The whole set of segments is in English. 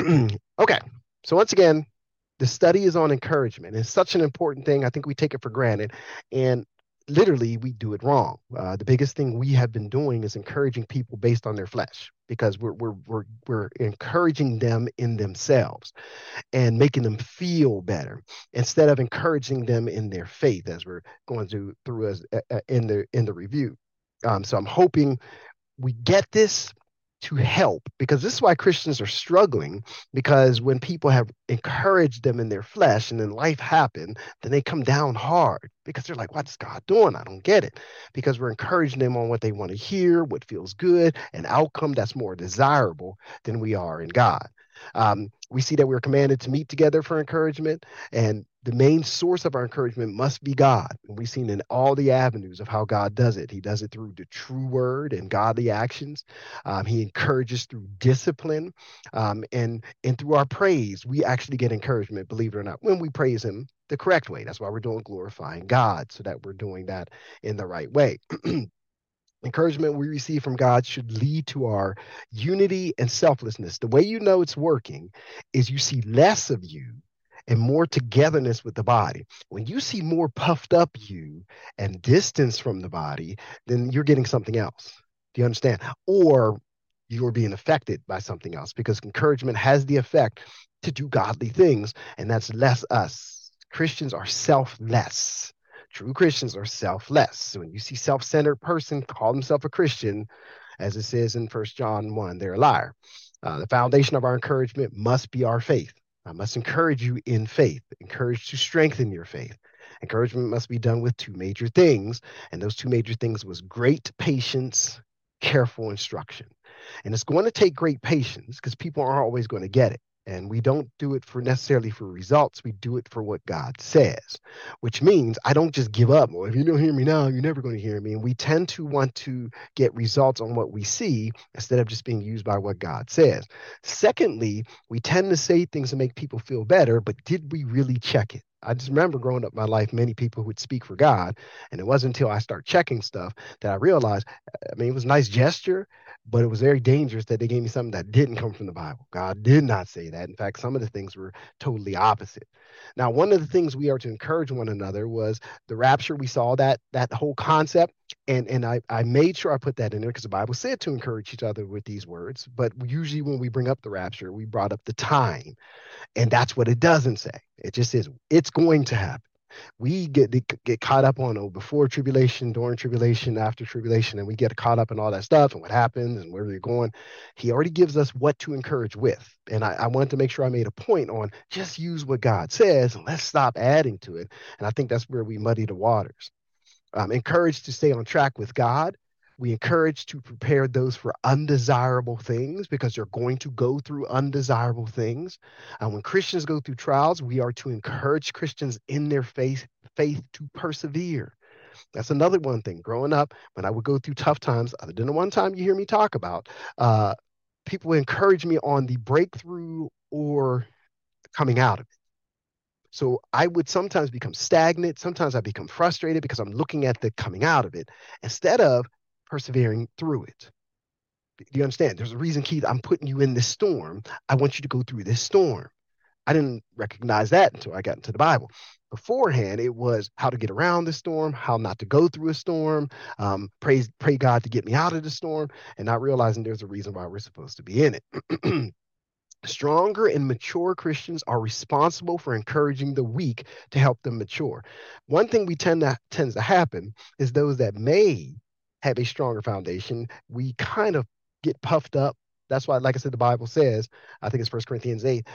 Okay. So once again, the study is on encouragement. It's such an important thing. I think we take it for granted, and literally we do it wrong. The biggest thing we have been doing is encouraging people based on their flesh because we're encouraging them in themselves and making them feel better instead of encouraging them in their faith as we're going through as in the review. So I'm hoping we get this to help because this is why Christians are struggling because when people have encouraged them in their flesh and then life happened, then they come down hard because they're like, what's God doing? I don't get it. Because we're encouraging them on what they want to hear, what feels good, an outcome that's more desirable than we are in God. We see that we're commanded to meet together for encouragement, and the main source of our encouragement must be God. And we've seen in all the avenues of how God does it. He does it through the true word and godly actions. He encourages through discipline, and through our praise. We actually get encouragement, believe it or not, when we praise Him the correct way. That's why we're doing glorifying God, so that we're doing that in the right way. Encouragement we receive from God should lead to our unity and selflessness. The way you know it's working is you see less of you and more togetherness with the body. When you see more puffed up you and distance from the body, then you're getting something else. Do you understand? Or you're being affected by something else because encouragement has the effect to do godly things, and that's less us. Christians are selfless. True Christians are selfless. So when you see self-centered person call himself a Christian, as it says in First John 1, they're a liar. The foundation of our encouragement must be our faith. I must encourage you in faith, encourage to strengthen your faith. Encouragement must be done with two major things, and those two major things was great patience, careful instruction. And it's going to take great patience because people aren't always going to get it. And we don't do it for necessarily for results. We do it for what God says, which means I don't just give up. Well, if you don't hear me now, you're never going to hear me. And we tend to want to get results on what we see instead of just being used by what God says. Secondly, we tend to say things to make people feel better, but did we really check it? I just remember growing up my life, many people would speak for God. And it wasn't until I start checking stuff that I realized, I mean, it was a nice gesture, but it was very dangerous that they gave me something that didn't come from the Bible. God did not say that. In fact, some of the things were totally opposite. Now, one of the things we are to encourage one another was the rapture. We saw that whole concept, and I made sure I put that in there because the Bible said to encourage each other with these words. But usually when we bring up the rapture, we brought up the time, and that's what it doesn't say. It just says it's going to happen. We get caught up on before tribulation, during tribulation, after tribulation, and we get caught up in all that stuff and what happens and where we're going. He already gives us what to encourage with. And I wanted to make sure I made a point on just use what God says and let's stop adding to it. And I think that's where we muddy the waters. Encouraged to stay on track with God. We encourage to prepare those for undesirable things because they're going to go through undesirable things. And when Christians go through trials, we are to encourage Christians in their faith to persevere. That's another one thing. Growing up, when I would go through tough times, other than the one time you hear me talk about, uh, people encourage me on the breakthrough or coming out of it. So I would sometimes become stagnant. Sometimes I become frustrated because I'm looking at the coming out of it instead of persevering through it. Do you understand? There's a reason, Keith, I'm putting you in this storm. I want you to go through this storm. I didn't recognize that until I got into the Bible. Beforehand, it was how to get around the storm, how not to go through a storm, pray God to get me out of the storm, and not realizing there's a reason why we're supposed to be in it. Stronger and mature Christians are responsible for encouraging the weak to help them mature. One thing we tends to happen is those that may have a stronger foundation, we kind of get puffed up. That's why, like I said, the Bible says, I think it's First Corinthians 8,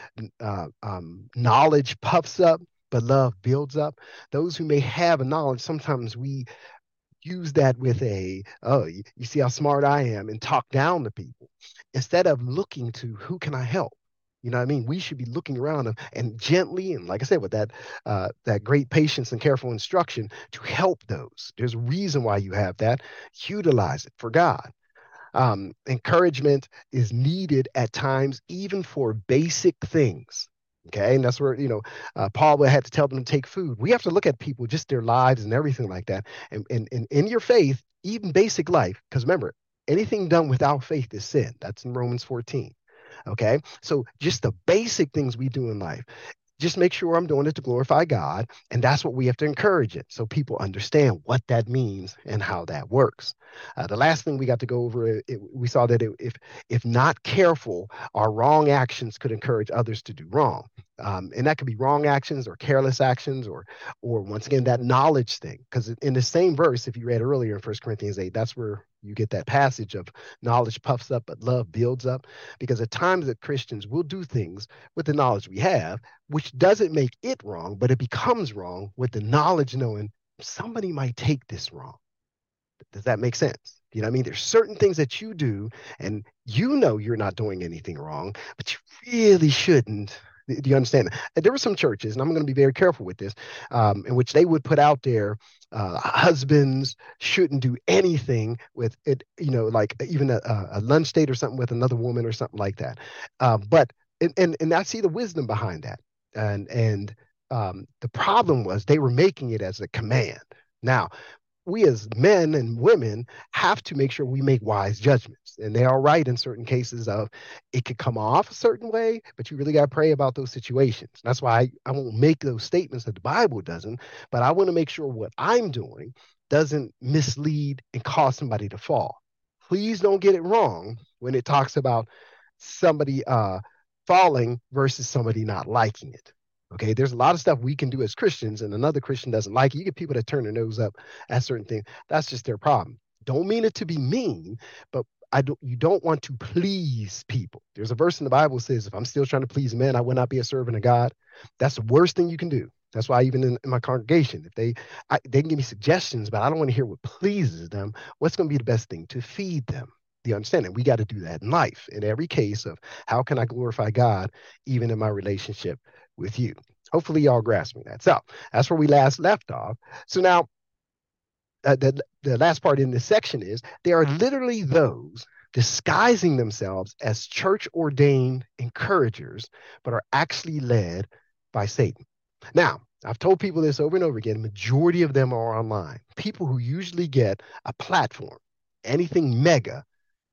knowledge puffs up, but love builds up. Those who may have a knowledge, sometimes we use that with oh, you see how smart I am, and talk down to people instead of looking to who can I help. You know what I mean? We should be looking around and gently, and like I said, with that great patience and careful instruction to help those. There's a reason why you have that. Utilize it for God. Encouragement is needed at times, even for basic things. Okay, and that's where Paul would have to tell them to take food. We have to look at people, just their lives and everything like that, and in your faith, even basic life. Because remember, anything done without faith is sin. That's in Romans 14. Okay. So just the basic things we do in life, just make sure I'm doing it to glorify God. And that's what we have to encourage it so people understand what that means and how that works. The last thing we got to go over, we saw that if not careful, our wrong actions could encourage others to do wrong. And that could be wrong actions or careless actions or once again, that knowledge thing. Because in the same verse, if you read earlier in 1 Corinthians 8, that's where you get that passage of knowledge puffs up, but love builds up. Because at times that Christians will do things with the knowledge we have, which doesn't make it wrong, but it becomes wrong with the knowledge knowing somebody might take this wrong. Does that make sense? You know what I mean? There's certain things that you do and you know you're not doing anything wrong, but you really shouldn't. Do you understand? And there were some churches, and I'm going to be very careful with this, in which they would put out there husbands shouldn't do anything with it, like even a lunch date or something with another woman or something like that. But and I see the wisdom behind that. And the problem was they were making it as a command. Now, we as men and women have to make sure we make wise judgments. And they are right in certain cases of it could come off a certain way, but you really got to pray about those situations. That's why I won't make those statements that the Bible doesn't, but I want to make sure what I'm doing doesn't mislead and cause somebody to fall. Please don't get it wrong when it talks about somebody falling versus somebody not liking it. Okay, there's a lot of stuff we can do as Christians, and another Christian doesn't like it. You get people that turn their nose up at certain things. That's just their problem. Don't mean it to be mean, but you don't want to please people. There's a verse in the Bible that says, if I'm still trying to please men, I will not be a servant of God. That's the worst thing you can do. That's why even in my congregation, if they can give me suggestions, but I don't want to hear what pleases them. What's going to be the best thing to feed them? Do you understand? And we got to do that in life, in every case of how can I glorify God, even in my relationship with you. Hopefully, y'all grasping that. So that's where we last left off. So now, the last part in this section is there are literally those disguising themselves as church ordained encouragers, but are actually led by Satan. Now, I've told people this over and over again. Majority of them are online. People who usually get a platform, anything mega.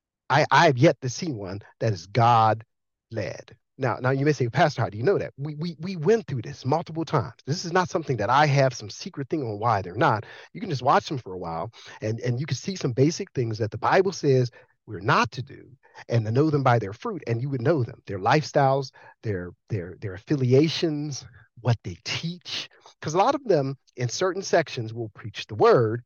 I've yet to see one that is God led. Now you may say, Pastor, how do you know that? We went through this multiple times. This is not something that I have some secret thing on why they're not. You can just watch them for a while and you can see some basic things that the Bible says we're not to do and to know them by their fruit, and you would know them, their lifestyles, their affiliations, what they teach. Because a lot of them in certain sections will preach the word,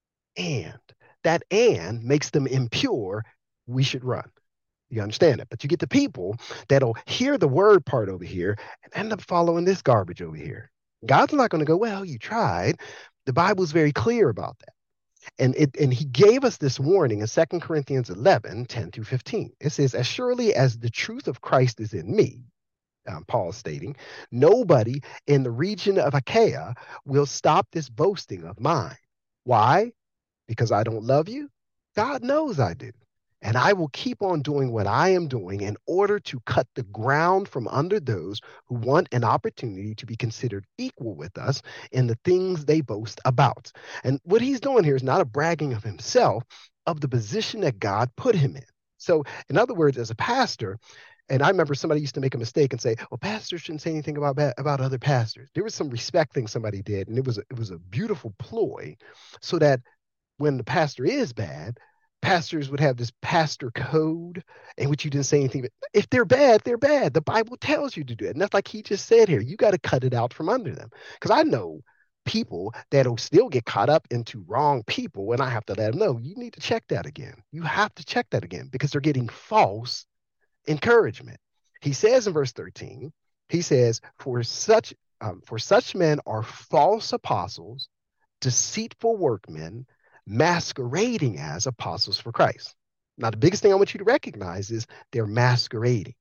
and that and makes them impure. We should run. You understand it? But you get the people that'll hear the word part over here and end up following this garbage over here. God's not going to go, well, you tried. The Bible's very clear about that. And he gave us this warning in 2 Corinthians 11, 10 through 15. It says, as surely as the truth of Christ is in me, Paul is stating, nobody in the region of Achaia will stop this boasting of mine. Why? Because I don't love you? God knows I do. And I will keep on doing what I am doing in order to cut the ground from under those who want an opportunity to be considered equal with us in the things they boast about. And what he's doing here is not a bragging of himself, of the position that God put him in. So, in other words, as a pastor, and I remember somebody used to make a mistake and say, well, pastors shouldn't say anything about other pastors. There was some respect thing somebody did, and it was a beautiful ploy so that when the pastor is bad, pastors would have this pastor code in which you didn't say anything. If they're bad, they're bad. The Bible tells you to do it. And that's like he just said here. You got to cut it out from under them. Because I know people that'll still get caught up into wrong people, and I have to let them know, you need to check that again. You have to check that again because they're getting false encouragement. He says in verse 13, he says, for such men are false apostles, deceitful workmen, masquerading as apostles for Christ. Now, the biggest thing I want you to recognize is they're masquerading.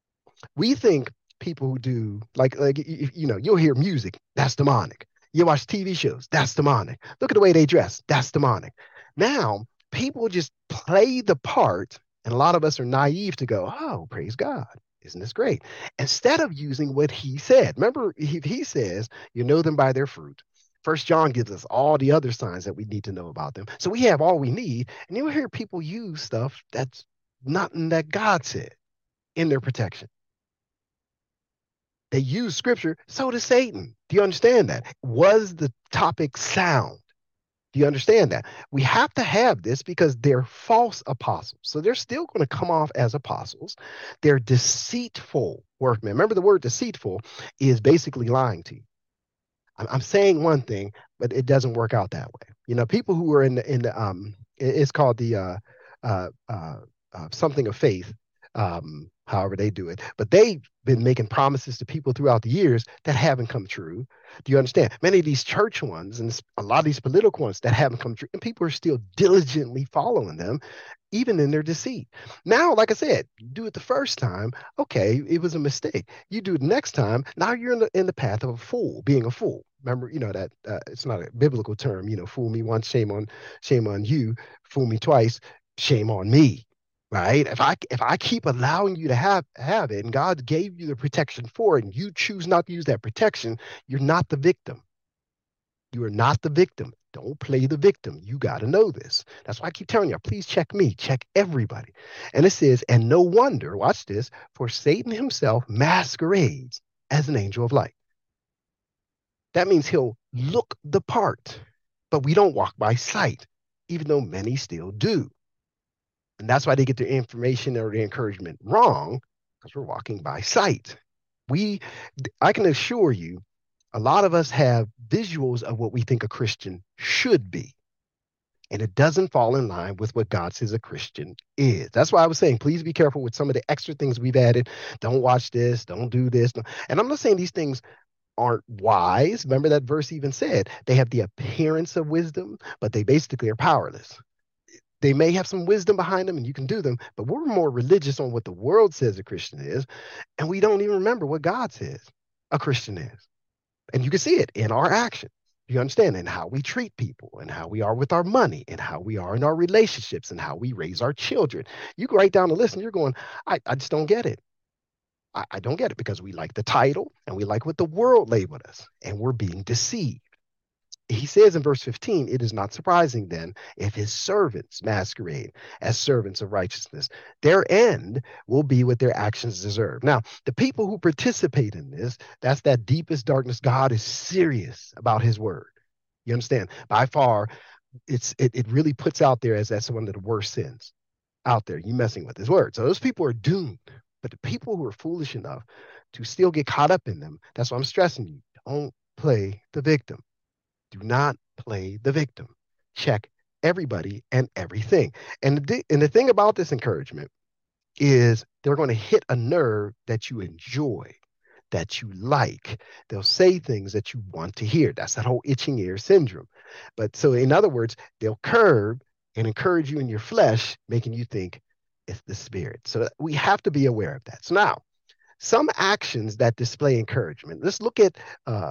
We think people who do, like you'll hear music, that's demonic. You watch TV shows, that's demonic. Look at the way they dress, that's demonic. Now, people just play the part, and a lot of us are naive to go, oh, praise God. Isn't this great? Instead of using what he said. Remember, he says, you know them by their fruit. First John gives us all the other signs that we need to know about them. So we have all we need. And you'll hear people use stuff that's nothing that God said. in their protection. They use scripture, so does Satan. Do you understand that? Was the topic sound? Do you understand that? We have to have this because they're false apostles. So they're still going to come off as apostles. They're deceitful workmen. Remember, the word deceitful is basically lying to you. I'm saying one thing, but it doesn't work out that way. You know, people who are in the it's called the something of faith, however they do it. But they've been making promises to people throughout the years that haven't come true. Do you understand? Many of these church ones and a lot of these political ones that haven't come true, and people are still diligently following them, even in their deceit. Now, like I said, you do it the first time, okay, it was a mistake. You do it next time, now you're in the path of a fool, being a fool. Remember, you know that it's not a biblical term. You know, fool me once, shame on you. Fool me twice, shame on me. Right? If I keep allowing you to have it, and God gave you the protection for it, and you choose not to use that protection, you're not the victim. You are not the victim. Don't play the victim. You got to know this. That's why I keep telling you, please check me, check everybody. And it says, and no wonder, watch this, for Satan himself masquerades as an angel of light. That means he'll look the part, but we don't walk by sight, even though many still do. And that's why they get their information or the encouragement wrong, because we're walking by sight. I can assure you, a lot of us have visuals of what we think a Christian should be. And it doesn't fall in line with what God says a Christian is. That's why I was saying, please be careful with some of the extra things we've added. Don't watch this. Don't do this. And I'm not saying these things aren't wise. Remember that verse even said they have the appearance of wisdom, but they basically are powerless. They may have some wisdom behind them and you can do them, but we're more religious on what the world says a Christian is, and we don't even remember what God says a Christian is. And you can see it in our actions. You understand? And how we treat people and how we are with our money and how we are in our relationships and how we raise our children. You go right down the list and you're going, I just don't get it. I don't get it because we like the title and we like what the world labeled us and we're being deceived. He says in verse 15, it is not surprising then if his servants masquerade as servants of righteousness. Their end will be what their actions deserve. Now, the people who participate in this, that's that deepest darkness. God is serious about his word. You understand? By far, it really puts out there as that's one of the worst sins out there. You messing with his word. So those people are doomed. But the people who are foolish enough to still get caught up in them, that's why I'm stressing you. Don't play the victim. Do not play the victim. Check everybody and everything. And the thing about this encouragement is they're going to hit a nerve that you enjoy, that you like. They'll say things that you want to hear. That's that whole itching ear syndrome. But so in other words, they'll curb and encourage you in your flesh, making you think it's the spirit. So we have to be aware of that. So now, some actions that display encouragement. Let's look at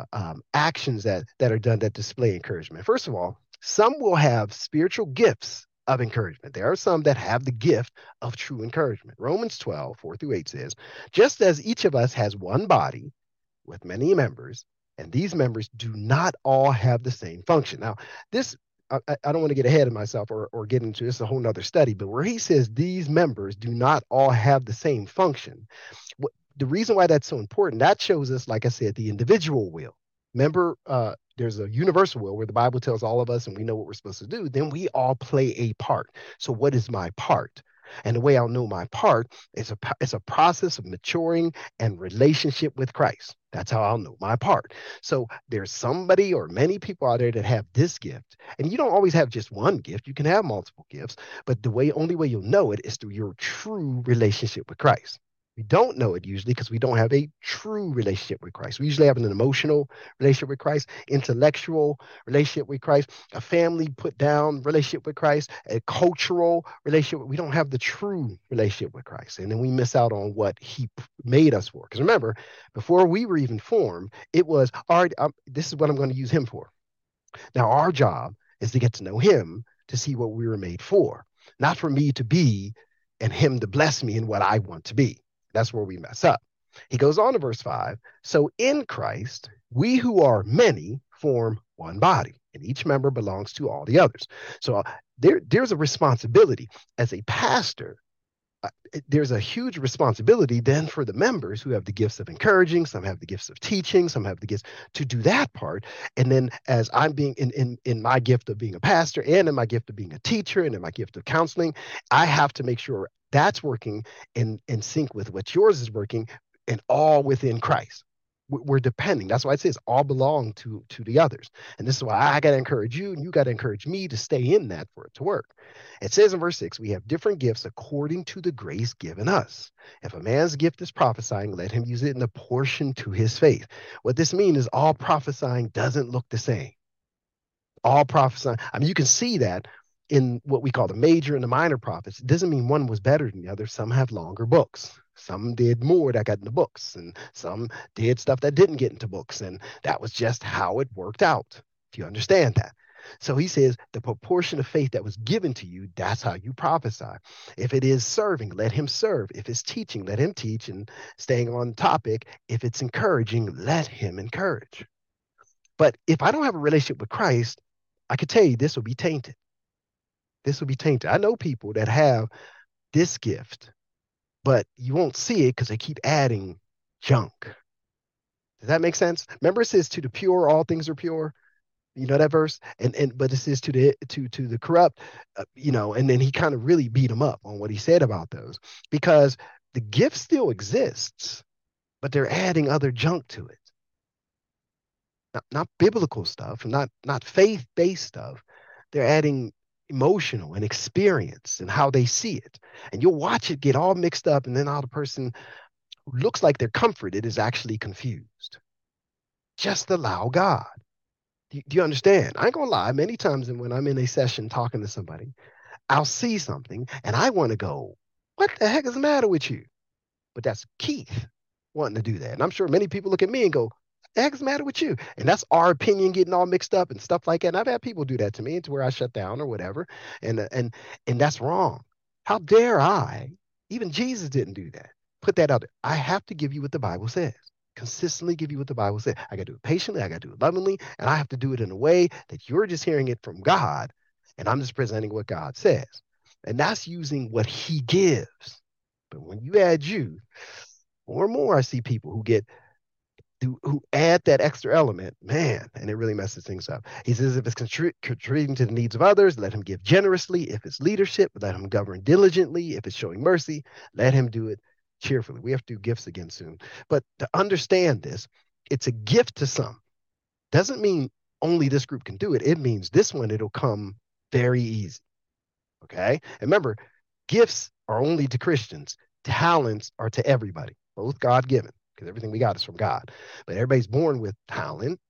actions that are done that display encouragement. First of all, some will have spiritual gifts of encouragement. There are some that have the gift of true encouragement. Romans 12:4-8 says, just as each of us has one body with many members, and these members do not all have the same function. Now, this I don't want to get ahead of myself or get into this, a whole nother study, but where he says these members do not all have the same function, the reason why that's so important, that shows us, like I said, the individual will. Remember, there's a universal will where the Bible tells all of us and we know what we're supposed to do. Then we all play a part. So what is my part? And the way I'll know my part is it's a process of maturing and relationship with Christ. That's how I'll know my part. So there's somebody or many people out there that have this gift. And you don't always have just one gift. You can have multiple gifts. But only way you'll know it is through your true relationship with Christ. We don't know it usually because we don't have a true relationship with Christ. We usually have an emotional relationship with Christ, intellectual relationship with Christ, a family put down relationship with Christ, a cultural relationship. We don't have the true relationship with Christ. And then we miss out on what he made us for. Because remember, before we were even formed, it was, all right, this is what I'm going to use him for. Now, our job is to get to know him to see what we were made for, not for me to be and him to bless me in what I want to be. That's where we mess up. He goes on to verse 5. So in Christ, we who are many form one body, and each member belongs to all the others. So there's a responsibility as a pastor there's a huge responsibility then for the members who have the gifts of encouraging, some have the gifts of teaching, some have the gifts to do that part. And then as I'm being in my gift of being a pastor and in my gift of being a teacher and in my gift of counseling, I have to make sure that's working in sync with what yours is working and all within Christ. We're depending. That's why it says all belong to the others. And this is why I got to encourage you and you got to encourage me to stay in that for it to work. It says in verse 6, we have different gifts according to the grace given us. If a man's gift is prophesying, let him use it in proportion to his faith. What this means is all prophesying doesn't look the same. All prophesying, I mean, you can see that in what we call the major and the minor prophets. It doesn't mean one was better than the other. Some have longer books. Some did more that got into books, and some did stuff that didn't get into books. And that was just how it worked out. If you understand that. So he says the proportion of faith that was given to you, that's how you prophesy. If it is serving, let him serve. If it's teaching, let him teach. And staying on topic, if it's encouraging, let him encourage. But if I don't have a relationship with Christ, I could tell you this will be tainted. This will be tainted. I know people that have this gift, but you won't see it because they keep adding junk. Does that make sense? Remember, it says to the pure, all things are pure. You know that verse, but it says to the corrupt, and then he kind of really beat him up on what he said about those, because the gift still exists, but they're adding other junk to it. Not biblical stuff, not faith-based stuff. They're adding emotional and experience and how they see it, and you'll watch it get all mixed up, and then all the person who looks like they're comforted is actually confused. Just allow God. Do you understand? I ain't gonna lie. Many times when I'm in a session talking to somebody, I'll see something and I want to go, what the heck is the matter with you? But that's Keith wanting to do that. And I'm sure many people look at me and go, what the heck is the matter with you? And that's our opinion getting all mixed up and stuff like that. And I've had people do that to me to where I shut down or whatever. And that's wrong. How dare I? Even Jesus didn't do that. Put that out there. I have to give you what the Bible says. Consistently give you what the Bible says. I got to do it patiently. I got to do it lovingly. And I have to do it in a way that you're just hearing it from God. And I'm just presenting what God says. And that's using what he gives. But when you add you, more and more I see people who add that extra element, man, and it really messes things up. He says, if it's contributing to the needs of others, let him give generously. If it's leadership, let him govern diligently. If it's showing mercy, let him do it cheerfully. We have to do gifts again soon. But to understand this, it's a gift to some. Doesn't mean only this group can do it. It means this one, it'll come very easy. Okay? And remember, gifts are only to Christians. Talents are to everybody, both God-given, because everything we got is from God. But everybody's born with talents,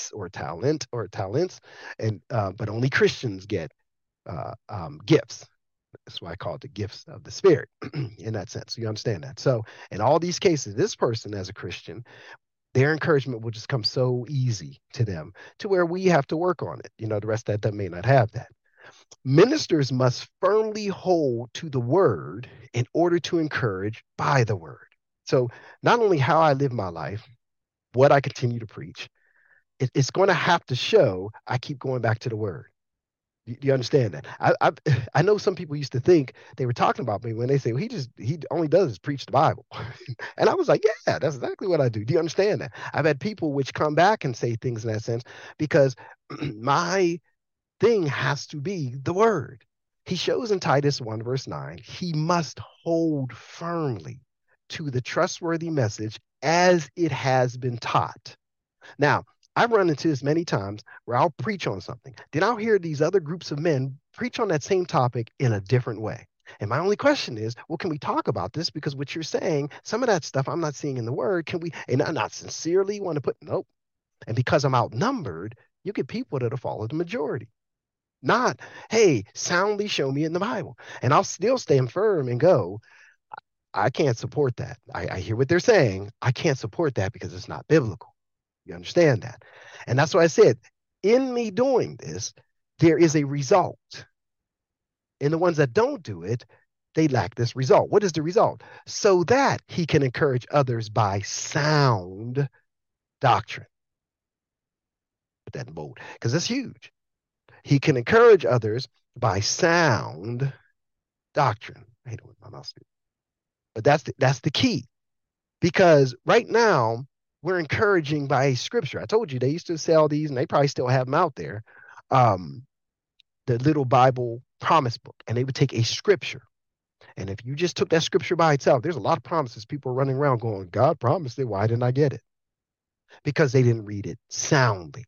and but only Christians get gifts. That's why I call it the gifts of the Spirit in that sense. You understand that? So in all these cases, this person as a Christian, their encouragement will just come so easy to them to where we have to work on it. The rest of that may not have that. Ministers must firmly hold to the word in order to encourage by the word. So not only how I live my life, what I continue to preach, it's going to have to show I keep going back to the word. Do you understand that? I know some people used to think they were talking about me when they say, well, he only does is preach the Bible. And I was like, yeah, that's exactly what I do. Do you understand that? I've had people which come back and say things in that sense because my thing has to be the word. He shows in Titus 1 verse 9, he must hold firmly to the trustworthy message as it has been taught. Now, I've run into this many times where I'll preach on something. Then I'll hear these other groups of men preach on that same topic in a different way. And my only question is, well, can we talk about this? Because what you're saying, some of that stuff I'm not seeing in the word. Can we, and I'm not sincerely want to put, nope. And because I'm outnumbered, you get people that'll follow the majority. Not, hey, soundly show me in the Bible. And I'll still stand firm and go, I can't support that. I hear what they're saying. I can't support that because it's not biblical. You understand that? And that's why I said, in me doing this, there is a result. And the ones that don't do it, they lack this result. What is the result? So that he can encourage others by sound doctrine. Put that in bold, because it's huge. He can encourage others by sound doctrine. I hate it with my mouse. But that's the key, because right now we're encouraging by scripture. I told you they used to sell these, and they probably still have them out there. Um, the little Bible promise book, and they would take a scripture. And if you just took that scripture by itself, there's a lot of promises people are running around going, God promised it. Why didn't I get it? Because they didn't read it soundly.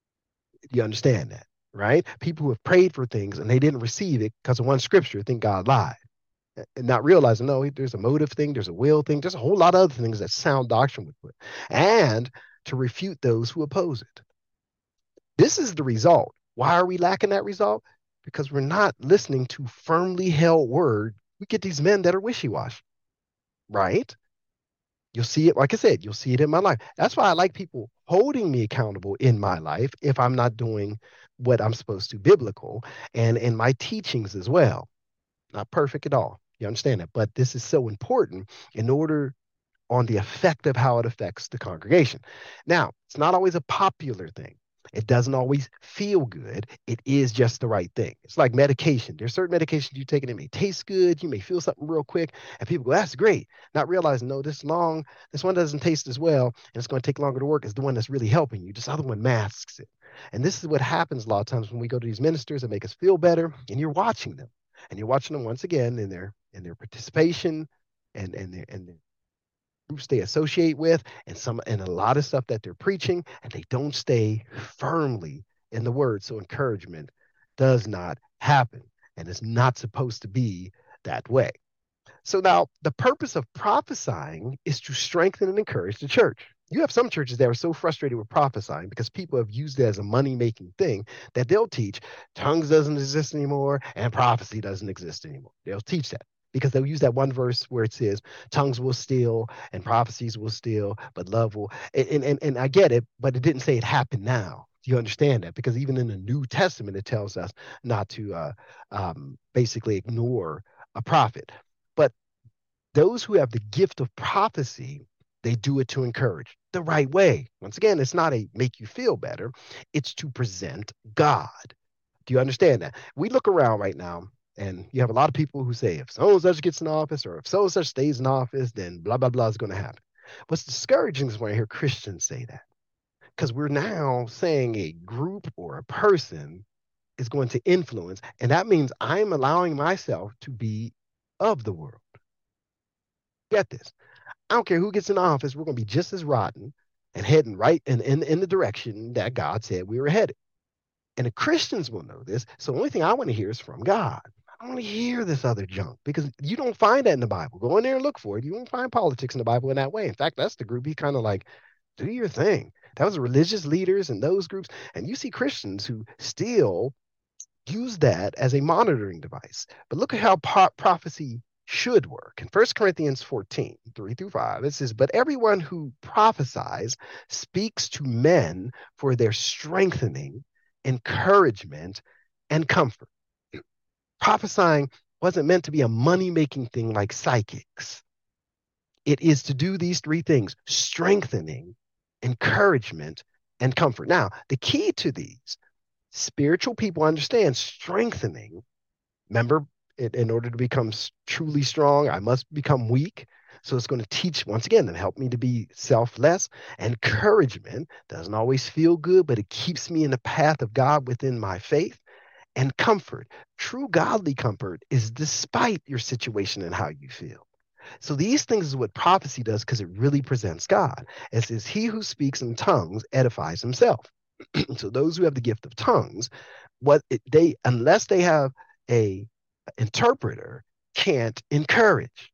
You understand that, right? People who have prayed for things and they didn't receive it because of one scripture think God lied. And not realizing, no, there's a motive thing, there's a will thing, there's a whole lot of other things that sound doctrine would put, and to refute those who oppose it. This is the result. Why are we lacking that result? Because we're not listening to firmly held word. We get these men that are wishy-washy, right? You'll see it, like I said, you'll see it in my life. That's why I like people holding me accountable in my life if I'm not doing what I'm supposed to, biblical, and in my teachings as well. Not perfect at all. You understand that? But this is so important in order on the effect of how it affects the congregation. Now, it's not always a popular thing. It doesn't always feel good. It is just the right thing. It's like medication. There's certain medications you take and it may taste good. You may feel something real quick, and people go, "That's great." Not realizing, no, this one doesn't taste as well, and it's going to take longer to work as the one that's really helping you. This other one masks it. And this is what happens a lot of times when we go to these ministers that make us feel better, and you're watching them. And you're watching them once again in their participation and groups they associate with, and a lot of stuff that they're preaching, and they don't stay firmly in the word. So encouragement does not happen, and it's not supposed to be that way. So now the purpose of prophesying is to strengthen and encourage the church. You have some churches that are so frustrated with prophesying because people have used it as a money-making thing that they'll teach tongues doesn't exist anymore and prophecy doesn't exist anymore. They'll teach that because they'll use that one verse where it says tongues will steal and prophecies will steal, but love will. And I get it, but it didn't say it happened now. You understand that? Because even in the New Testament, it tells us not to basically ignore a prophet. But those who have the gift of prophecy, they do it to encourage the right way. Once again, it's not a make you feel better, it's to present God. Do you understand that? We look around right now, and you have a lot of people who say, if so and such gets in office, or if so and such stays in office, then blah, blah, blah is going to happen. What's discouraging is when I hear Christians say that, because we're now saying a group or a person is going to influence, and that means I'm allowing myself to be of the world. Get this. I don't care who gets in office, we're going to be just as rotten and heading right in the direction that God said we were headed. And the Christians will know this. So the only thing I want to hear is from God. I don't want to hear this other junk because you don't find that in the Bible. Go in there and look for it. You won't find politics in the Bible in that way. In fact, that's the group he kind of like, do your thing. That was religious leaders and those groups. And you see Christians who still use that as a monitoring device. But look at how prophecy should work. In 1 Corinthians 14, 3-5, it says, but everyone who prophesies speaks to men for their strengthening, encouragement, and comfort. Prophesying wasn't meant to be a money-making thing like psychics. It is to do these three things: strengthening, encouragement, and comfort. Now, the key to these, spiritual people understand strengthening. Remember, in order to become truly strong, I must become weak. So it's going to teach, once again, and help me to be selfless. Encouragement doesn't always feel good, but it keeps me in the path of God within my faith. And comfort, true godly comfort, is despite your situation and how you feel. So these things is what prophecy does, because it really presents God. It says, he who speaks in tongues edifies himself. So those who have the gift of tongues, unless they have a interpreter, can't encourage.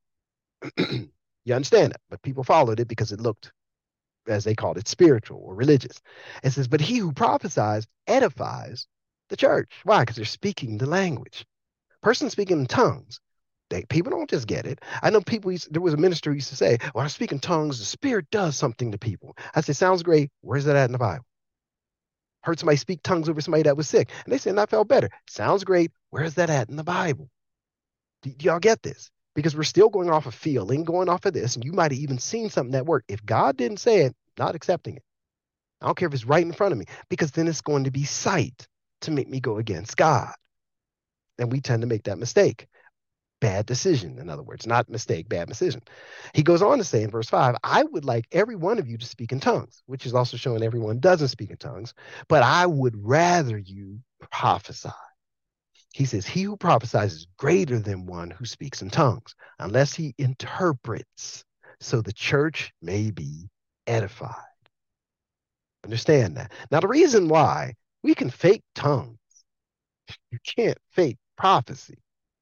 You understand that? But people followed it because it looked, as they called it, spiritual or religious. It says, but he who prophesies edifies the church. Why? Because they're speaking the language. Person speaking in tongues, people don't just get it. I know people, there was a minister who used to say, when I speak in tongues, the Spirit does something to people. I said, sounds great. Where's that at in the Bible? Heard somebody speak tongues over somebody that was sick, and they said, and I felt better. Sounds great. Where's that at in the Bible? Do y'all get this? Because we're still going off of feeling, going off of this, and you might have even seen something that worked. If God didn't say it, not accepting it. I don't care if it's right in front of me, because then it's going to be sight to make me go against God. And we tend to make that mistake. Bad decision, in other words, not mistake, bad decision. He goes on to say in verse 5, I would like every one of you to speak in tongues, which is also showing everyone doesn't speak in tongues, but I would rather you prophesy. He says, he who prophesies is greater than one who speaks in tongues, unless he interprets, so the church may be edified. Understand that. Now, the reason why we can fake tongues, you can't fake prophecy.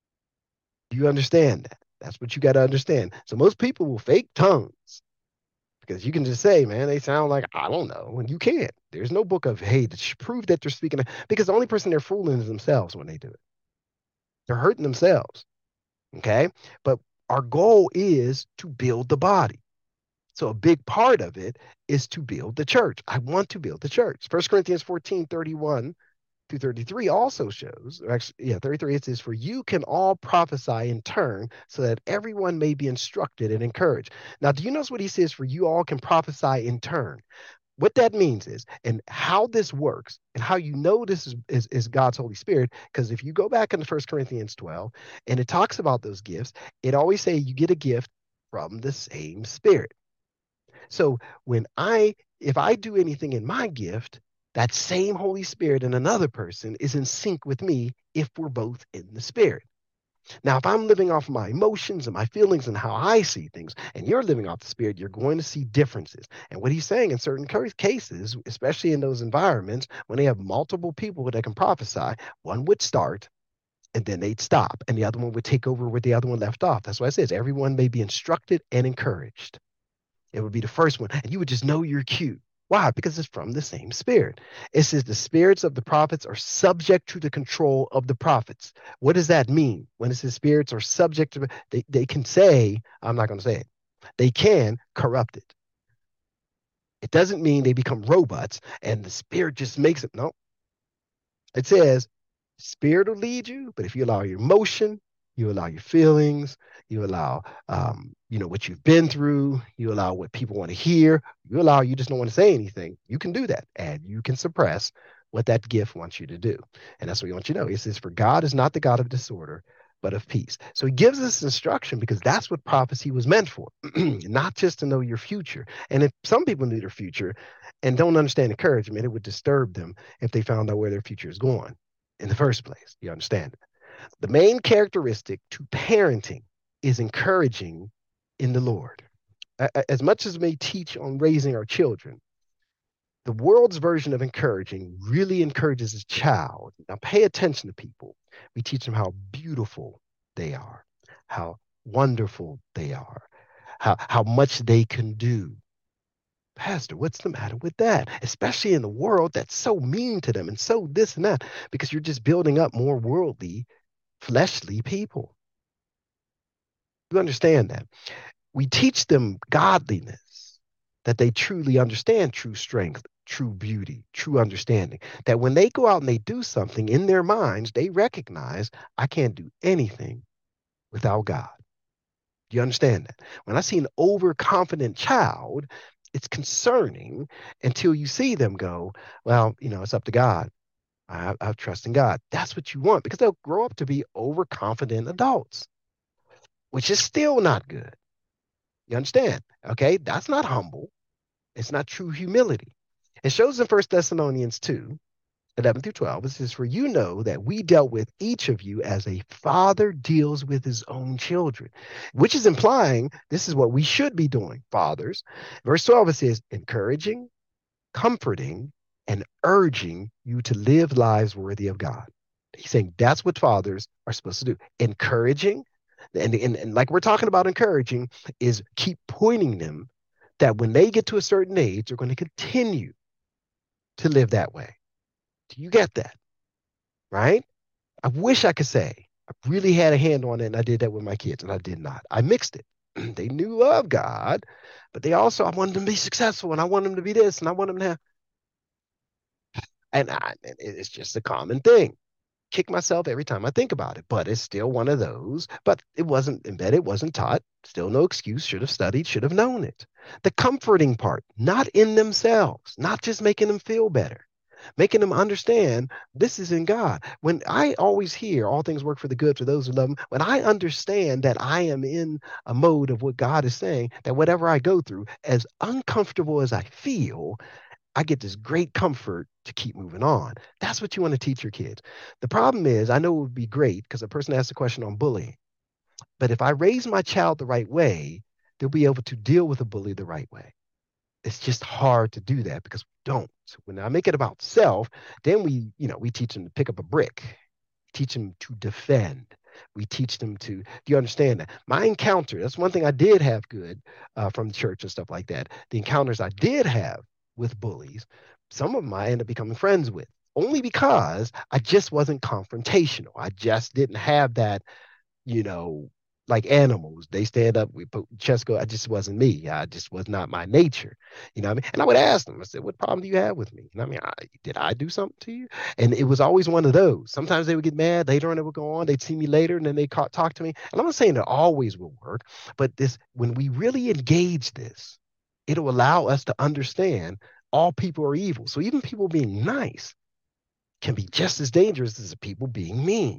Do you understand that? That's what you got to understand. So most people will fake tongues because you can just say, man, they sound like, I don't know, and you can't. There's no book of, hey, to prove that they're speaking, because the only person they're fooling is themselves when they do it. They're hurting themselves, okay? But our goal is to build the body. So a big part of it is to build the church. I want to build the church. 1 Corinthians 14:31 through 33 also shows, or actually, 33, it says, for you can all prophesy in turn so that everyone may be instructed and encouraged. Now, do you notice what he says, for you all can prophesy in turn? What that means is, and how this works, and how you know this is God's Holy Spirit, because if you go back into 1 Corinthians 12, and it talks about those gifts, it always say you get a gift from the same Spirit. So if I do anything in my gift, that same Holy Spirit in another person is in sync with me if we're both in the Spirit. Now, if I'm living off my emotions and my feelings and how I see things, and you're living off the Spirit, you're going to see differences. And what he's saying in certain cases, especially in those environments, when they have multiple people that can prophesy, one would start and then they'd stop, and the other one would take over where the other one left off. That's why it says everyone may be instructed and encouraged. It would be the first one, and you would just know your cue. Why? Because it's from the same Spirit. It says the spirits of the prophets are subject to the control of the prophets. What does that mean? When it says spirits are subject to, they can say, I'm not going to say it, they can corrupt it. It doesn't mean they become robots and the Spirit just makes it. No. It says Spirit will lead you, but if you allow your emotion, you allow your feelings, you allow what you've been through, you allow what people want to hear, you just don't want to say anything, you can do that, and you can suppress what that gift wants you to do. And that's what we want you to know. He says, for God is not the God of disorder, but of peace. So he gives us instruction because that's what prophecy was meant for, not just to know your future. And if some people knew their future and don't understand encouragement, it would disturb them if they found out where their future is going in the first place. You understand it? The main characteristic to parenting is encouraging in the Lord. As much as we may teach on raising our children, the world's version of encouraging really encourages a child. Now, pay attention to people. We teach them how beautiful they are, how wonderful they are, how much they can do. Pastor, what's the matter with that? Especially in the world that's so mean to them and so this and that, because you're just building up more worldly, fleshly people. You understand that? We teach them godliness, that they truly understand true strength, true beauty, true understanding. That when they go out and they do something in their minds, they recognize, I can't do anything without God. Do you understand that? When I see an overconfident child, it's concerning until you see them go, well, it's up to God. I trust in God. That's what you want, because they'll grow up to be overconfident adults, which is still not good. You understand? Okay, that's not humble. It's not true humility. It shows in 1 Thessalonians 2, 11 through 12. It says, for you know that we dealt with each of you as a father deals with his own children, which is implying this is what we should be doing, fathers. Verse 12, it says, encouraging, comforting, and urging you to live lives worthy of God. He's saying that's what fathers are supposed to do. Encouraging, and like we're talking about encouraging, is keep pointing them that when they get to a certain age, they're going to continue to live that way. Do you get that? Right? I wish I could say I really had a hand on it and I did that with my kids, and I did not. I mixed it. They knew of God, but I wanted them to be successful, and I want them to be this, and I want them to have, and it's just a common thing. Kick myself every time I think about it, but it's still one of those. But it wasn't embedded, wasn't taught. Still no excuse. Should have studied, should have known it. The comforting part, not in themselves, not just making them feel better, making them understand this is in God. When I always hear all things work for the good for those who love him, when I understand that I am in a mode of what God is saying, that whatever I go through, as uncomfortable as I feel, I get this great comfort to keep moving on. That's what you want to teach your kids. The problem is, I know it would be great because a person asked a question on bullying, but if I raise my child the right way, they'll be able to deal with a bully the right way. It's just hard to do that because we don't. So when I make it about self, then we teach them to pick up a brick, teach them to defend. We teach them to, do you understand that? My encounter, that's one thing I did have good from the church and stuff like that. The encounters I did have with bullies, some of them I ended up becoming friends with, only because I just wasn't confrontational. I just didn't have that, you know, like animals. They stand up, we put chest go. I just wasn't me. I just was not my nature. You know what I mean? And I would ask them, I said, what problem do you have with me? And I mean, did I do something to you? And it was always one of those. Sometimes they would get mad. Later on, it would go on. They'd see me later and then they talk to me. And I'm not saying it always will work, but this, when we really engage this, it'll allow us to understand all people are evil. So even people being nice can be just as dangerous as the people being mean.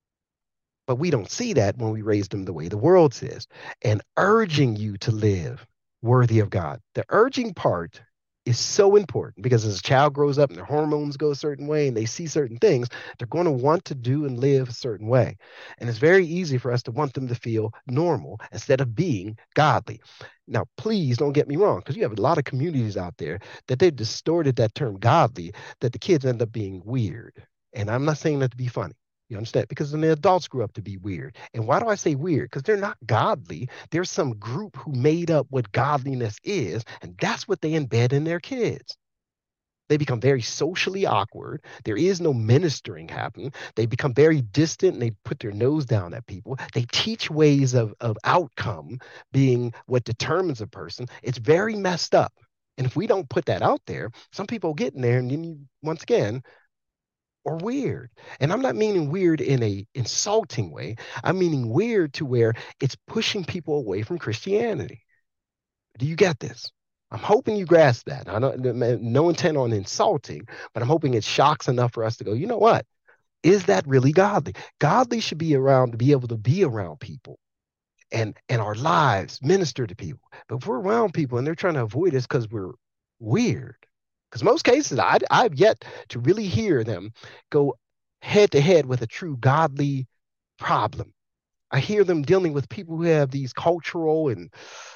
But we don't see that when we raise them the way the world says. And urging you to live worthy of God. The urging part is so important because as a child grows up and their hormones go a certain way and they see certain things, they're going to want to do and live a certain way. And it's very easy for us to want them to feel normal instead of being godly. Now, please don't get me wrong, because you have a lot of communities out there that they've distorted that term godly, that the kids end up being weird. And I'm not saying that to be funny. You understand? Because then the adults grew up to be weird. And why do I say weird? Because they're not godly. There's some group who made up what godliness is, and that's what they embed in their kids. They become very socially awkward. There is no ministering happening. They become very distant and they put their nose down at people. They teach ways of outcome being what determines a person. It's very messed up. And if we don't put that out there, some people get in there and then you, once again, or weird. And I'm not meaning weird in a insulting way. I'm meaning weird to where it's pushing people away from Christianity. Do you get this? I'm hoping you grasp that. I don't, no intent on insulting, but I'm hoping it shocks enough for us to go, you know what? Is that really godly? Godly should be around to be able to be around people and our lives minister to people. But if we're around people and they're trying to avoid us because we're weird, because most cases I've yet to really hear them go head to head with a true godly problem. I hear them dealing with people who have these cultural and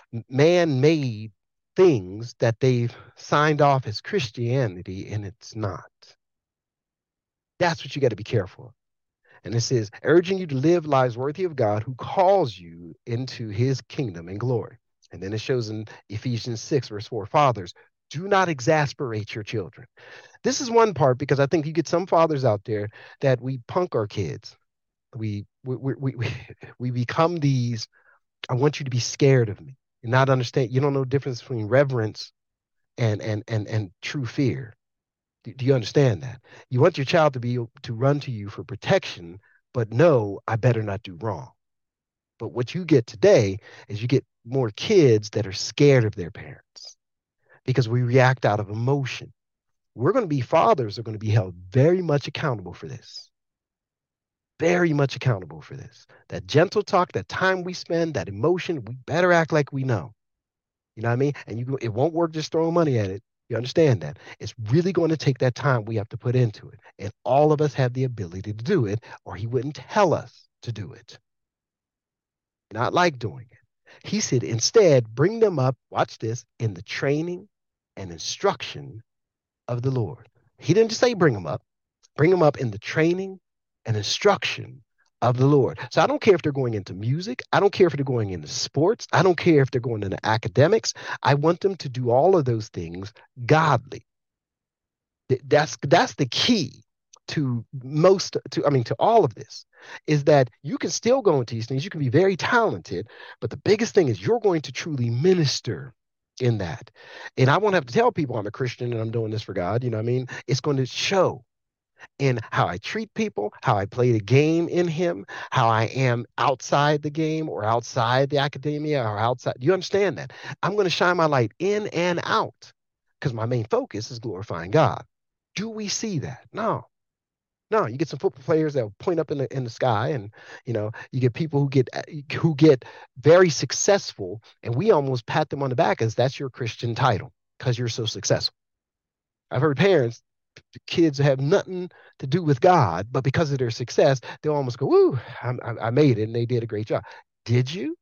man-made things that they've signed off as Christianity, and it's not. That's what you got to be careful of. And it says, urging you to live lives worthy of God who calls you into his kingdom and glory. And then it shows in Ephesians 6, verse 4, fathers, do not exasperate your children. This is one part because I think you get some fathers out there that we punk our kids. We become these, I want you to be scared of me and not understand. You don't know the difference between reverence and true fear. Do you understand that? You want your child to run to you for protection, but no, I better not do wrong. But what you get today is you get more kids that are scared of their parents because we react out of emotion. We're going to be fathers are going to be held very much accountable for this. Very much accountable for this. That gentle talk, that time we spend, that emotion, we better act like we know. You know what I mean? And it won't work just throwing money at it. You understand that? It's really going to take that time we have to put into it. And all of us have the ability to do it, or he wouldn't tell us to do it. Not like doing it. He said, instead, bring them up, watch this, in the training and instruction of the Lord. He didn't just say bring them up in the training and instruction of the Lord. So I don't care if they're going into music. I don't care if they're going into sports. I don't care if they're going into academics. I want them to do all of those things godly. That's the key to all of this, is that you can still go into these things. You can be very talented, but the biggest thing is you're going to truly minister in that. And I won't have to tell people I'm a Christian and I'm doing this for God. You know what I mean? It's going to show in how I treat people, how I play the game in him, how I am outside the game or outside the academia or outside. Do you understand that? I'm going to shine my light in and out because my main focus is glorifying God. Do we see that? No. No, you get some football players that will point up in the sky, and you get people who get very successful, and we almost pat them on the back as that's your Christian title because you're so successful. I've heard parents, the kids have nothing to do with God, but because of their success, they'll almost go, "Woo, I made it," and they did a great job. Did you?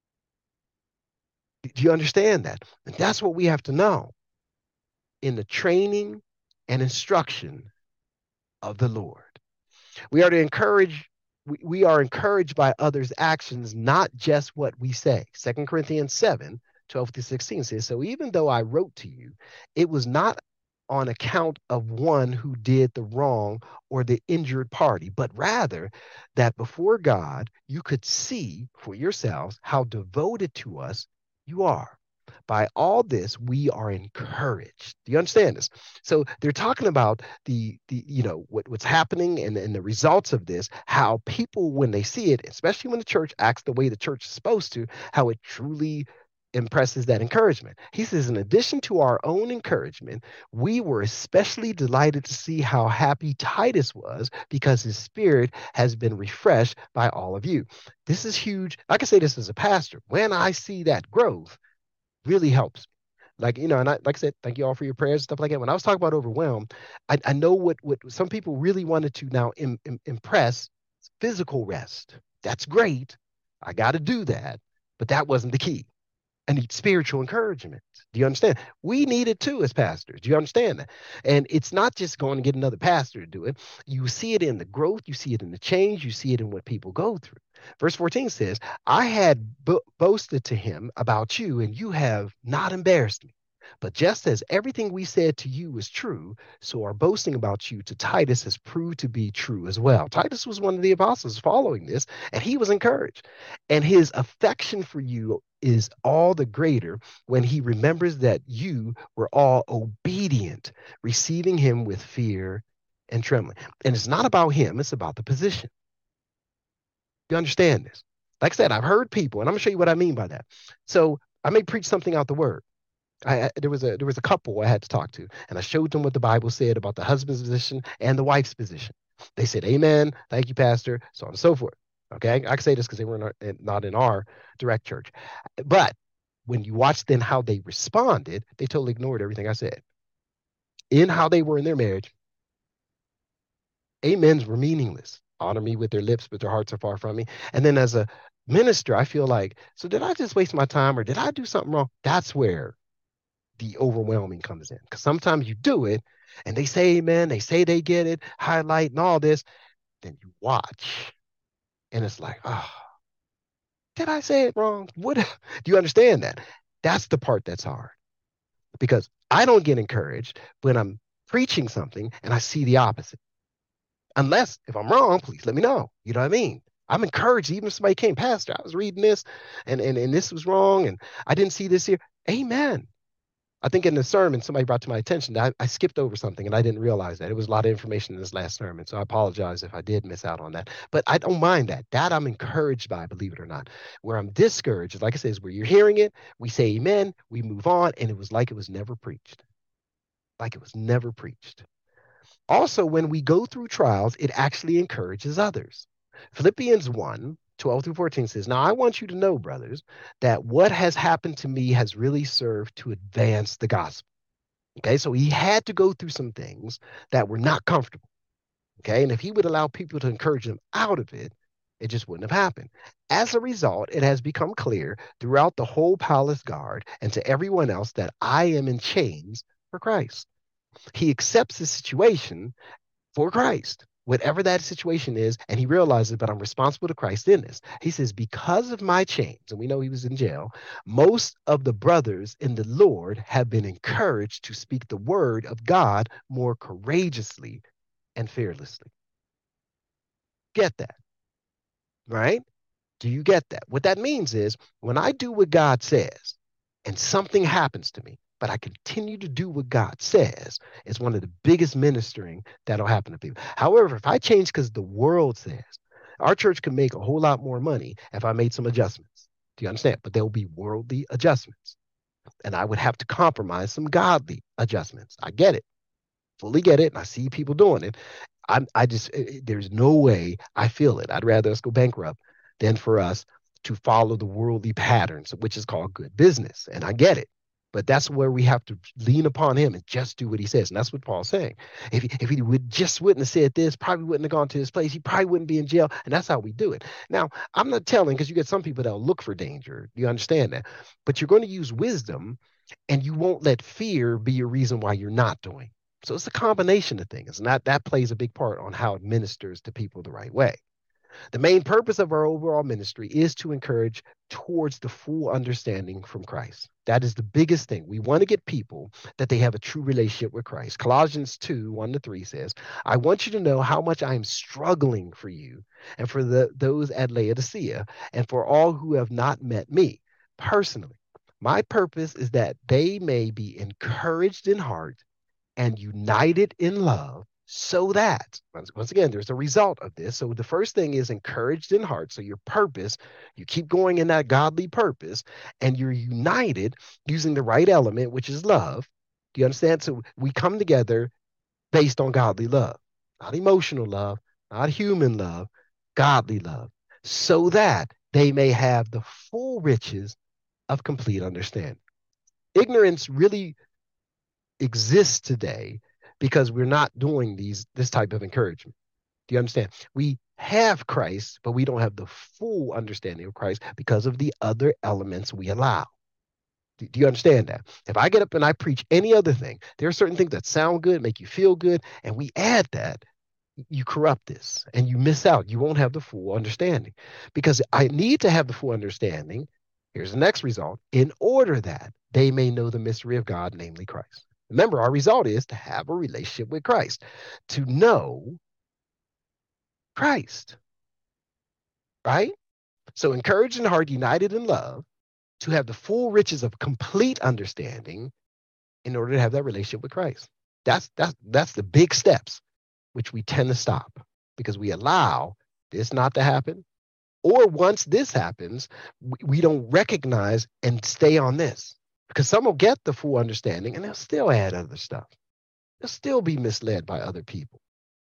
Do you understand that? And that's what we have to know in the training and instruction of the Lord. We are to encourage, we are encouraged by others' actions, not just what we say. 2 Corinthians 7:12-16 says, "So even though I wrote to you, it was not on account of one who did the wrong or the injured party, but rather that before God you could see for yourselves how devoted to us you are. By all this, we are encouraged." Do you understand this? So they're talking about what's happening and the results of this, how people, when they see it, especially when the church acts the way the church is supposed to, how it truly impresses that encouragement. He says, in addition to our own encouragement, we were especially delighted to see how happy Titus was because his spirit has been refreshed by all of you. This is huge. I can say this as a pastor. When I see that growth, really helps. And like I said, thank you all for your prayers and stuff like that. When I was talking about overwhelm, I know what some people really wanted to now impress physical rest. That's great. I got to do that. But that wasn't the key. I need spiritual encouragement. Do you understand? We need it too as pastors. Do you understand that? And it's not just going to get another pastor to do it. You see it in the growth, you see it in the change, you see it in what people go through. Verse 14 says, "I had boasted to him about you, and you have not embarrassed me. But just as everything we said to you is true, so our boasting about you to Titus has proved to be true as well." Titus was one of the apostles following this, and he was encouraged. And his affection for you is all the greater when he remembers that you were all obedient, receiving him with fear and trembling. And it's not about him, it's about the position. You understand this? Like I said, I've heard people, and I'm gonna show you what I mean by that. So I may preach something out the word. There was a couple I had to talk to, and I showed them what the Bible said about the husband's position and the wife's position. They said, "Amen, thank you, Pastor," so on and so forth. Okay, I can say this because they were not in our direct church, but when you watch then how they responded, they totally ignored everything I said. In how they were in their marriage, amens were meaningless. Honor me with their lips, but their hearts are far from me. And then as a minister, I feel like, so did I just waste my time or did I do something wrong? That's where the overwhelming comes in. Because sometimes you do it and they say amen, they say they get it, highlight and all this. Then you watch and it's like, oh, did I say it wrong? What? Do you understand that? That's the part that's hard because I don't get encouraged when I'm preaching something and I see the opposite. Unless if I'm wrong, please let me know. You know what I mean? I'm encouraged. Even if somebody came, "Pastor, I was reading this and this was wrong and I didn't see this here." Amen. I think in the sermon, somebody brought to my attention that I skipped over something and I didn't realize that. It was a lot of information in this last sermon. So I apologize if I did miss out on that. But I don't mind that. That I'm encouraged by, believe it or not. Where I'm discouraged, like I said, is where you're hearing it, we say amen, we move on, and it was like it was never preached. Like it was never preached. Also, when we go through trials, it actually encourages others. Philippians 1:12-14 says, "Now I want you to know, brothers, that what has happened to me has really served to advance the gospel." Okay, so he had to go through some things that were not comfortable. Okay, and if he would allow people to encourage them out of it, it just wouldn't have happened. As a result, it has become clear throughout the whole palace guard and to everyone else that I am in chains for Christ. He accepts the situation for Christ, whatever that situation is, and he realizes, but I'm responsible to Christ in this. He says, because of my chains, and we know he was in jail, most of the brothers in the Lord have been encouraged to speak the word of God more courageously and fearlessly. Get that, right? Do you get that? What that means is when I do what God says and something happens to me, but I continue to do what God says, it's one of the biggest ministering that'll happen to people. However, if I change because the world says, our church can make a whole lot more money if I made some adjustments. Do you understand? But there'll be worldly adjustments. And I would have to compromise some godly adjustments. I get it. fully get it. And I see people doing it. There's no way I feel it. I'd rather us go bankrupt than for us to follow the worldly patterns, which is called good business. And I get it. But that's where we have to lean upon him and just do what he says. And that's what Paul's saying. If he wouldn't have said this, probably wouldn't have gone to this place. He probably wouldn't be in jail. And that's how we do it. Now, I'm not telling, because you get some people that'll look for danger. You understand that? But you're going to use wisdom, and you won't let fear be a reason why you're not doing. So it's a combination of things. And that plays a big part on how it ministers to people the right way. The main purpose of our overall ministry is to encourage towards the full understanding from Christ. That is the biggest thing. We want to get people that they have a true relationship with Christ. Colossians 2, 1-3 says, I want you to know how much I am struggling for you and for those at Laodicea and for all who have not met me personally. My purpose is that they may be encouraged in heart and united in love, so that, once again, there's a result of this. So the first thing is encouraged in heart. So your purpose, you keep going in that godly purpose, and you're united using the right element, which is love. Do you understand? So we come together based on godly love, not emotional love, not human love, godly love, so that they may have the full riches of complete understanding. Ignorance really exists today because we're not doing this type of encouragement. Do you understand? We have Christ, but we don't have the full understanding of Christ because of the other elements we allow. Do you understand that? If I get up and I preach any other thing, there are certain things that sound good, make you feel good, and we add that, you corrupt this and you miss out. You won't have the full understanding, because I need to have the full understanding. Here's the next result: in order that they may know the mystery of God, namely Christ. Remember, our result is to have a relationship with Christ, to know Christ, right? So encouraged in heart, united in love, to have the full riches of complete understanding in order to have that relationship with Christ. That's the big steps, which we tend to stop because we allow this not to happen. Or once this happens, we don't recognize and stay on this. Because some will get the full understanding and they'll still add other stuff. They'll still be misled by other people.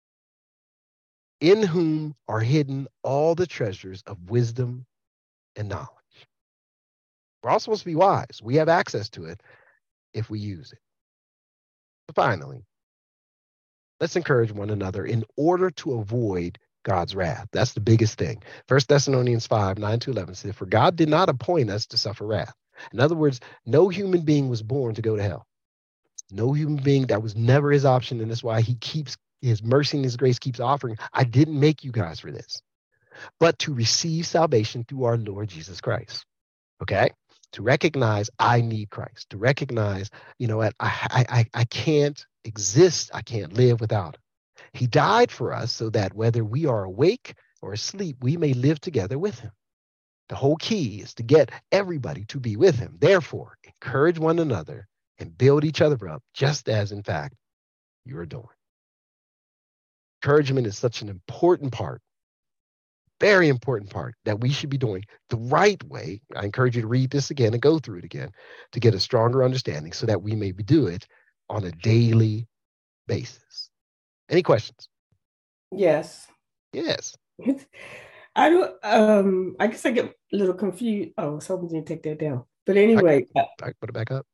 In whom are hidden all the treasures of wisdom and knowledge. We're all supposed to be wise. We have access to it if we use it. But finally, let's encourage one another in order to avoid God's wrath. That's the biggest thing. 1 Thessalonians 5, 9-11 says, for God did not appoint us to suffer wrath. In other words, no human being was born to go to hell. No human being, that was never his option. And that's why he keeps his mercy and his grace keeps offering. I didn't make you guys for this, but to receive salvation through our Lord Jesus Christ. Okay. To recognize I need Christ, to recognize, you know what, I can't exist. I can't live without him. He died for us so that whether we are awake or asleep, we may live together with him. The whole key is to get everybody to be with him. Therefore, encourage one another and build each other up, just as, in fact, you are doing. Encouragement is such an important part, very important part, that we should be doing the right way. I encourage you to read this again and go through it again to get a stronger understanding so that we may do it on a daily basis. Any questions? Yes. Yes. I don't. I guess I get a little confused. Oh, I was hoping you didn't take that down. But anyway, I put it back up.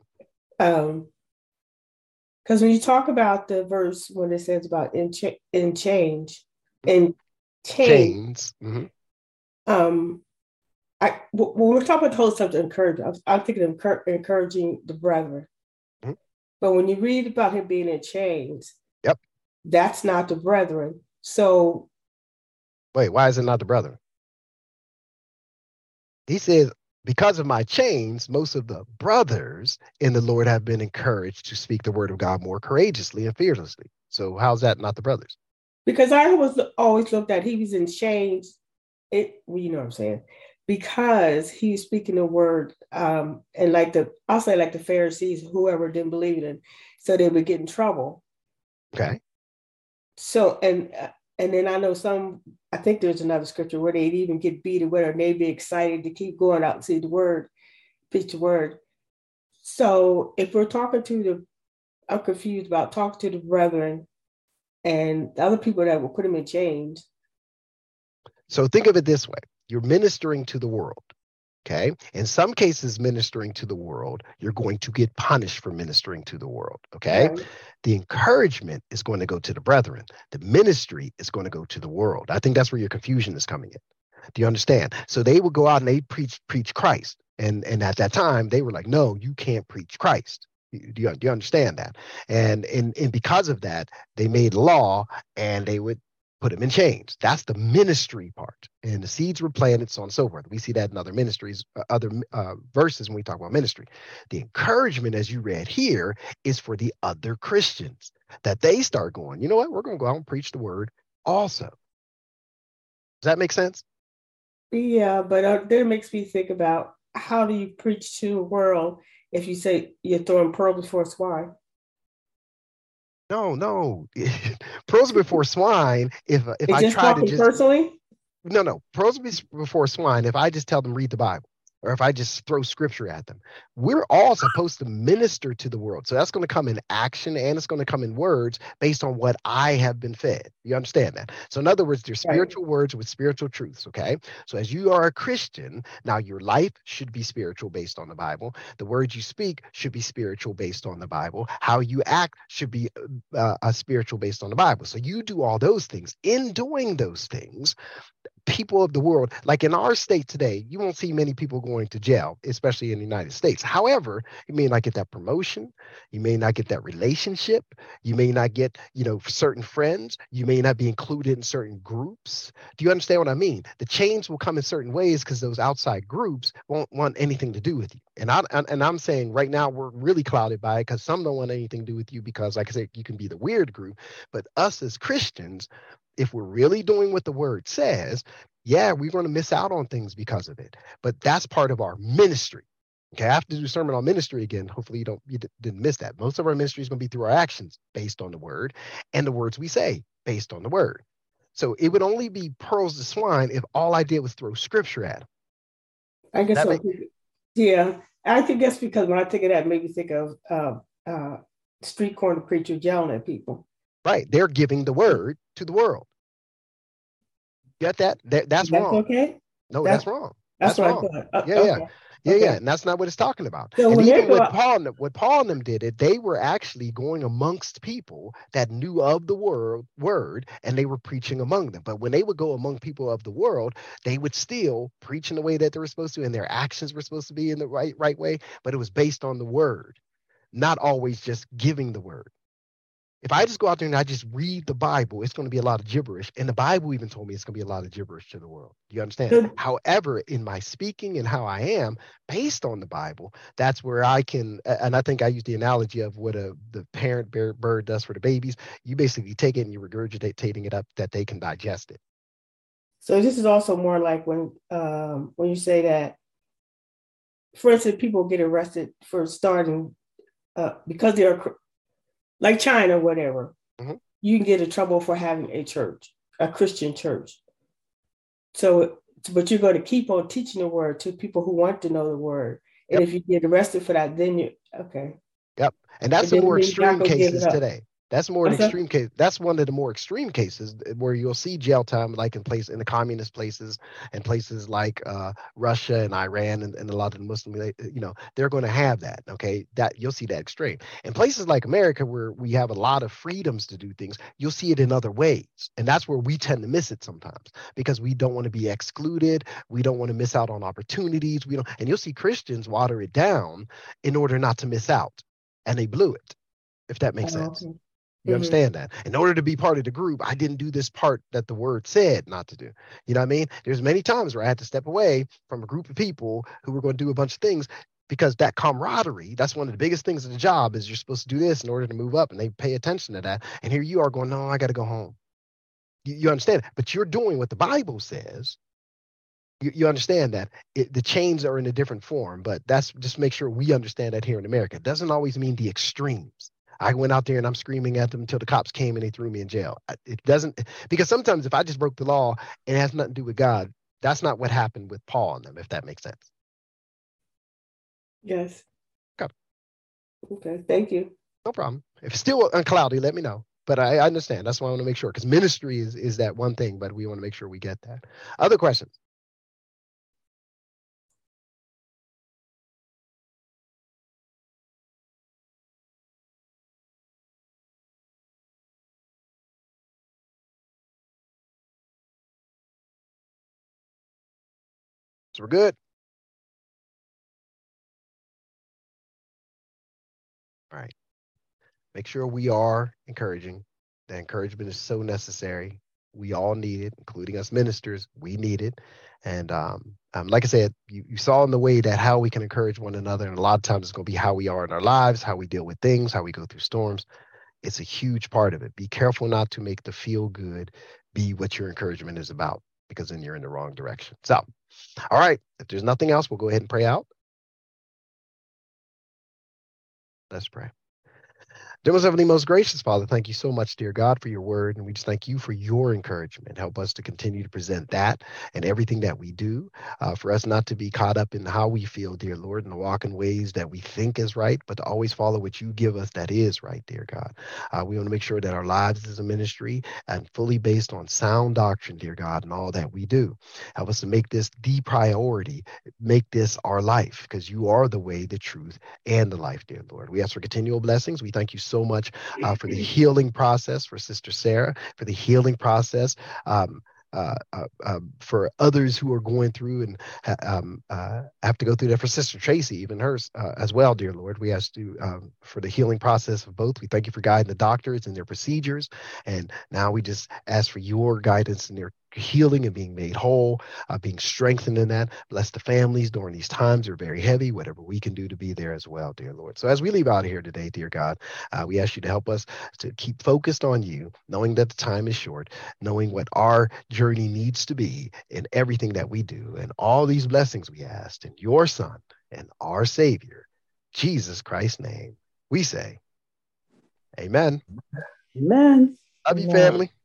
Because when you talk about the verse when it says about in chains, Mm-hmm. when we're talking about the whole subject of encouragement, I'm thinking of encouraging the brethren. Mm-hmm. But when you read about him being in chains, yep, that's not the brethren. So wait, why is it not the brethren? He says, because of my chains, most of the brothers in the Lord have been encouraged to speak the word of God more courageously and fearlessly. So how's that not the brothers? Because I was always looked at, he was in chains. You know what I'm saying? Because he's speaking the word, and I'll say like the Pharisees, whoever didn't believe it, and so they would get in trouble. Okay. So and then I know I think there's another scripture where they'd even get beat or whatever, and they'd be excited to keep going out and see the word, preach the word. So if we're talking to I'm confused about talk to the brethren and the other people that will put him in chains. So think of it this way. You're ministering to the world. Okay. In some cases, ministering to the world, you're going to get punished for ministering to the world. Okay. Right. The encouragement is going to go to the brethren. The ministry is going to go to the world. I think that's where your confusion is coming in. Do you understand? So they would go out and they preach Christ. And at that time, they were like, no, you can't preach Christ. Do you understand that? And because of that, they made law and they would put him in chains. That's the ministry part. And the seeds were planted, so on and so forth. We see that in other ministries, other verses when we talk about ministry. The encouragement, as you read here, is for the other Christians that they start going, you know what? We're going to go out and preach the word also. Does that make sense? Yeah, but then it makes me think about how do you preach to the world if you say you're throwing pearls before swine? No. Pearls before swine. If It's I just try to talking just personally. no, pearls before swine. If I just tell them read the Bible, or if I just throw scripture at them, we're all supposed to minister to the world. So that's going to come in action and it's going to come in words based on what I have been fed. You understand that? So in other words, there's Right. spiritual words with spiritual truths. Okay. So as you are a Christian, now your life should be spiritual based on the Bible. The words you speak should be spiritual based on the Bible. How you act should be a spiritual based on the Bible. So you do all those things. In doing those things, people of the world, like in our state today, you won't see many people going to jail, especially in the United States. However, you may not get that promotion, you may not get that relationship, you may not get, certain friends, you may not be included in certain groups. Do you understand what I mean? The change will come in certain ways because those outside groups won't want anything to do with you. And I'm saying right now we're really clouded by it because some don't want anything to do with you because, like I said, you can be the weird group. But us as Christians, if we're really doing what the word says, yeah, we're going to miss out on things because of it. But that's part of our ministry. Okay, I have to do a sermon on ministry again. Hopefully you didn't miss that. Most of our ministry is going to be through our actions based on the word and the words we say based on the word. So it would only be pearls to swine if all I did was throw scripture at them. I guess That so. make Yeah, I think that's because when I think of that, it made me think of street corner preacher yelling at people. right. They're giving the word to the world. Get that? That's That's wrong. okay. No, That's that's wrong. that's That's what I wrong. thought. Yeah, yeah. Okay, Yeah, yeah, okay. and that's not what it's talking about. So And when they even go with out, Paul and them did it, they were actually going amongst people that knew of the word, and they were preaching among them. But when they would go among people of the world, they would still preach in the way that they were supposed to, and their actions were supposed to be in the right way. But it was based on the word, not always just giving the word. If I just go out there and I just read the Bible, it's going to be a lot of gibberish. And the Bible even told me it's going to be a lot of gibberish to the world. Do you understand? so, However, in my speaking and how I am based on the Bible, that's where I can, and I think I use the analogy of what the parent bird does for the babies. You basically take it and you're regurgitating it up that they can digest it. so this is also more like when you say that, for instance, people get arrested for starting because they're like China, or whatever. Mhm. You can get in trouble for having a church, a Christian church. So, but you're going to keep on teaching the word to people who want to know the word. And Yep. if you get arrested for that, then you okay. Yep. And that's And the then more you're not extreme going to give it cases up. today. That's more an What's up? extreme case. That's one of the more extreme cases where you'll see jail time, like in the communist places and places like Russia and Iran and a lot of the Muslim, they're going to have that. Okay, that you'll see that extreme. In places like America, where we have a lot of freedoms to do things, you'll see it in other ways, and that's where we tend to miss it sometimes because we don't want to be excluded. We don't want to miss out on opportunities. We don't, and you'll see Christians water it down in order not to miss out, and they blew it. If that makes Oh, sense. okay. You Mm-hmm. understand that? In order to be part of the group, I didn't do this part that the word said not to do. You know what I mean? There's many times where I had to step away from a group of people who were going to do a bunch of things because that camaraderie, that's one of the biggest things of the job is you're supposed to do this in order to move up and they pay attention to that. And here you are going, no, I got to go home. You understand? But you're doing what the Bible says. You understand that the chains are in a different form, but that's just make sure we understand that here in America. It doesn't always mean the extremes. I went out there and I'm screaming at them until the cops came and they threw me in jail. It doesn't, because sometimes if I just broke the law and it has nothing to do with God, that's not what happened with Paul and them, if that makes sense. Yes. Okay. Okay. Thank you. No problem. If it's still uncloudy, let me know. But I understand. That's why I want to make sure, because ministry is that one thing, but we want to make sure we get that. Other questions? So we're good. All right. Make sure we are encouraging. The encouragement is so necessary. We all need it, including us ministers. We need it. And like I said, you saw in the way that how we can encourage one another. And a lot of times it's going to be how we are in our lives, how we deal with things, how we go through storms. It's a huge part of it. Be careful not to make the feel good be what your encouragement is about, because then you're in the wrong direction. So, all right. If there's nothing else, we'll go ahead and pray out. Let's pray. Dear most heavenly, most gracious Father, thank you so much, dear God, for your word. And we just thank you for your encouragement. Help us to continue to present that and everything that we do, for us not to be caught up in how we feel, dear Lord, and to walk in ways that we think is right, but to always follow what you give us that is right, dear God. We want to make sure that our lives is a ministry and fully based on sound doctrine, dear God, and all that we do. Help us to make this the priority, make this our life, because you are the way, the truth, and the life, dear Lord. We ask for continual blessings. We thank you so much for the healing process for Sister Sarah, for the healing process for others who are going through and have to go through that, for Sister Tracy, even hers as well, dear Lord. We ask you for the healing process of both. We thank you for guiding the doctors and their procedures. And now we just ask for your guidance in their healing and being made whole, being strengthened in that. Bless the families during these times. They're very heavy, whatever we can do to be there as well, dear Lord. So as we leave out of here today, dear God, we ask you to help us to keep focused on you, knowing that the time is short, knowing what our journey needs to be in everything that we do, and all these blessings we asked in your Son and our Savior, Jesus Christ's name. We say, amen. Amen. Love you, family.